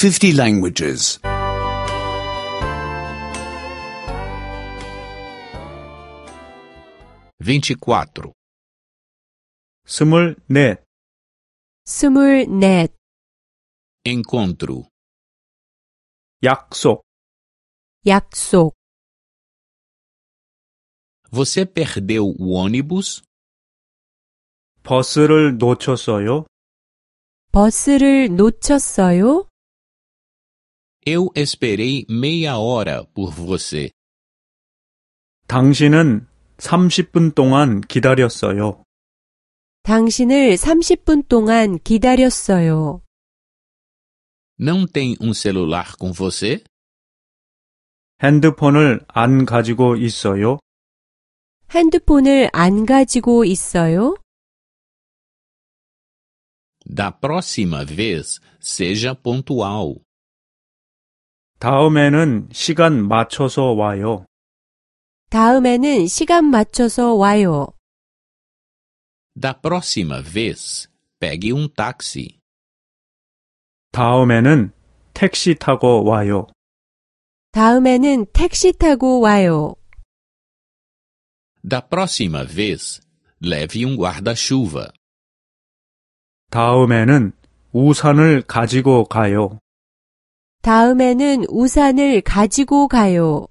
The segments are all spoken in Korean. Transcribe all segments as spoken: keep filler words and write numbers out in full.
fifty languages. vinte e quatro. 스물넷, 스물넷, Encontro. 약속, 약속. Você perdeu o ônibus? 버스를 놓쳤어요? 버스를 놓쳤어요? Eu esperei meia hora por você. 당신은 삼십 분 동안 기다렸어요. 당신을 삼십 분 동안 기다렸어요. Não tem um celular com você? 핸드폰을 안 가지고 있어요? 핸드폰을 안 가지고 있어요? Da próxima vez, seja pontual. 다음에는 시간 맞춰서 와요. 다음에는 시간 맞춰서 와요. Da próxima vez, pegue um táxi. 다음에는 택시 타고 와요. 다음에는 택시 타고 와요. Da próxima vez, leve um guarda-chuva. 다음에는 우산을 가지고 가요. 다음에는 우산을 가지고 가요.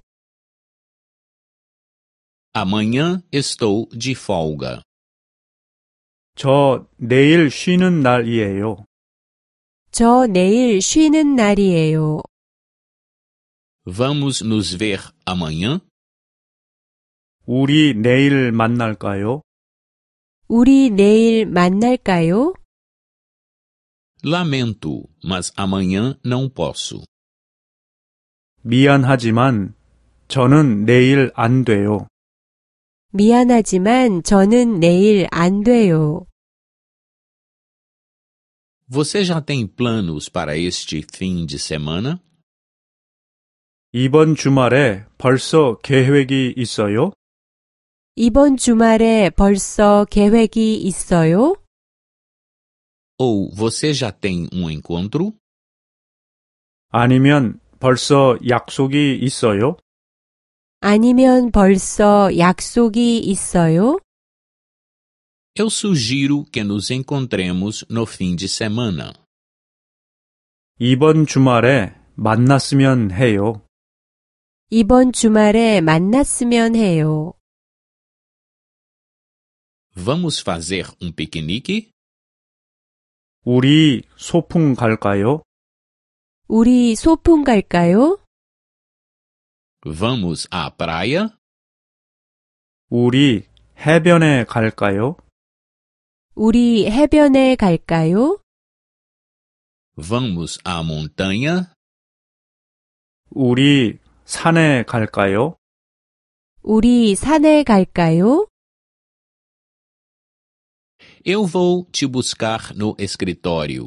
Amanhã estou de folga. 저 내일 쉬는 날이에요. 저 내일 쉬는 날이에요. Vamos nos ver amanhã? 우리 내일 만날까요? 우리 내일 만날까요? Lamento, mas amanhã não posso. 미안하지만 저는 내일 안 돼요. 미안하지만 저는 내일 안 돼요. Você já tem planos para este fim de semana? 이번 주말에 벌써 계획이 있어요? 이번 주말에 벌써 계획이 있어요? Ou você já tem um encontro? 아니면 벌써 약속이 있어요? 아니면 벌써 약속이 있어요? Eu sugiro que nos encontremos no fim de semana. 이번 주말에 만났으면 해요. 이번 주말에 만났으면 해요. Vamos fazer um piquenique? 우리 소풍 갈까요? 우리 소풍 갈까요? Vamos à praia? 우리 해변에 갈까요? 우리 해변에 갈까요? Vamos à montanha? 우리 산에 갈까요? 우리 산에 갈까요? Eu vou te buscar no escritório.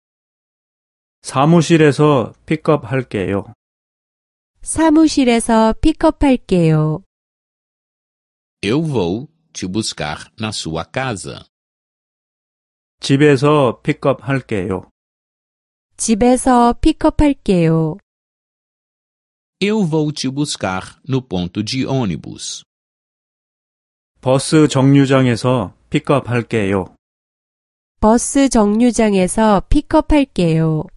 사무실에서 픽업할게요. 사무실에서 픽업할게요. Eu vou te buscar na sua casa. 집에서 픽업할게요. 집에서 픽업할게요. Eu vou te buscar no ponto de ônibus. 버스 정류장에서 픽업할게요. 버스 정류장에서 픽업할게요.